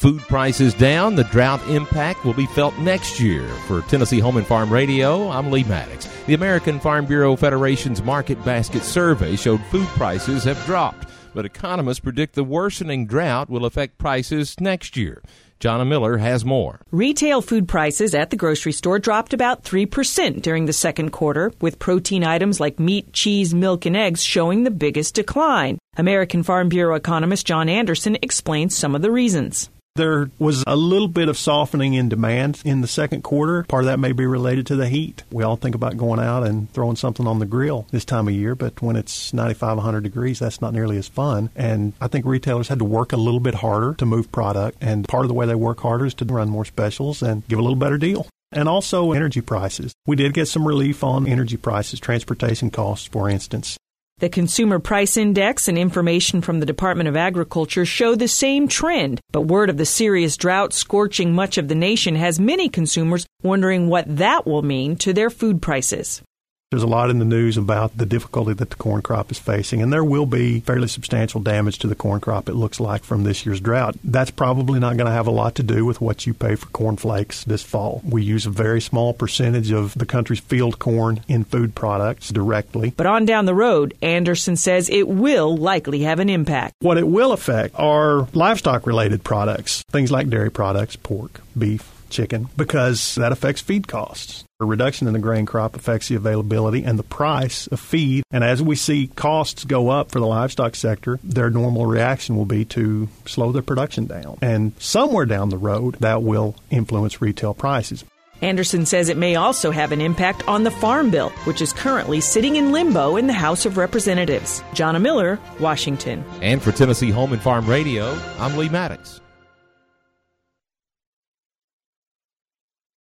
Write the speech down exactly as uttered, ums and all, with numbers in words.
food prices down, the drought impact will be felt next year. For Tennessee Home and Farm Radio, I'm Lee Maddox. The American Farm Bureau Federation's Market Basket Survey showed food prices have dropped, but economists predict the worsening drought will affect prices next year. Jonna Miller has more. Retail food prices at the grocery store dropped about three percent during the second quarter, with protein items like meat, cheese, milk, and eggs showing the biggest decline. American Farm Bureau economist John Anderson explains some of the reasons. There was a little bit of softening in demand in the second quarter. Part of that may be related to the heat. We all think about going out and throwing something on the grill this time of year, but when it's ninety-five, one hundred degrees, that's not nearly as fun. And I think retailers had to work a little bit harder to move product, and part of the way they work harder is to run more specials and give a little better deal. And also energy prices. We did get some relief on energy prices, transportation costs, for instance. The Consumer Price Index and information from the Department of Agriculture show the same trend, but word of the serious drought scorching much of the nation has many consumers wondering what that will mean to their food prices. There's a lot in the news about the difficulty that the corn crop is facing, and there will be fairly substantial damage to the corn crop, it looks like, from this year's drought. That's probably not going to have a lot to do with what you pay for corn flakes this fall. We use a very small percentage of the country's field corn in food products directly. But on down the road, Anderson says it will likely have an impact. What it will affect are livestock-related products, things like dairy products, pork, beef, chicken, because that affects feed costs. A reduction in the grain crop affects the availability and the price of feed. And as we see costs go up for the livestock sector, their normal reaction will be to slow their production down. And somewhere down the road, that will influence retail prices. Anderson says it may also have an impact on the Farm Bill, which is currently sitting in limbo in the House of Representatives. Jonna Miller, Washington. And for Tennessee Home and Farm Radio, I'm Lee Maddox.